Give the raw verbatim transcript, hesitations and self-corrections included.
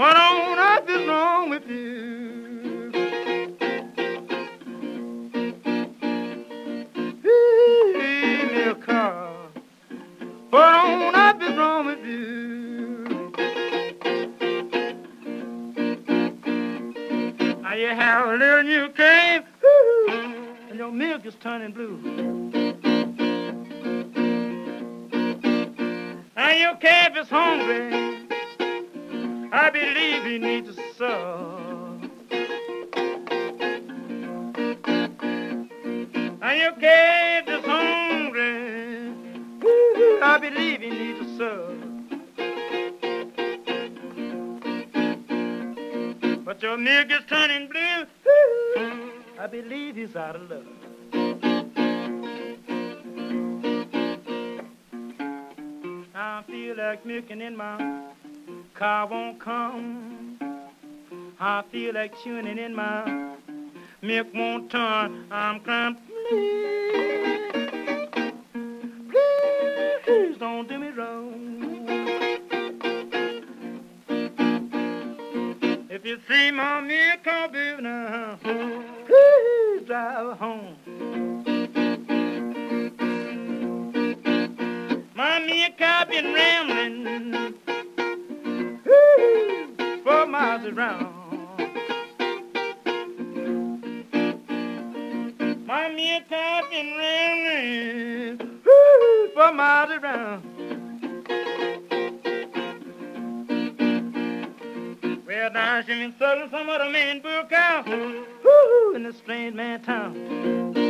What on earth is wrong with you? Hey, milk car. What on earth is wrong with you? Now you have a little new cane, and your milk is turning blue. Now your calf is hungry. I believe he needs a serve. Now your calf is hungry. I believe he needs a serve. But your milk is turning blue. I believe he's out of love. I feel like milking in my car won't come. I feel like chewing it in my milk won't turn. I'm crying, please, please don't do me wrong. If you see my milk car, baby, now, please drive home. My milk car been rambling four miles around. My milk car been rambling four miles around. Well, now she been selling some other man book out in this strange man town.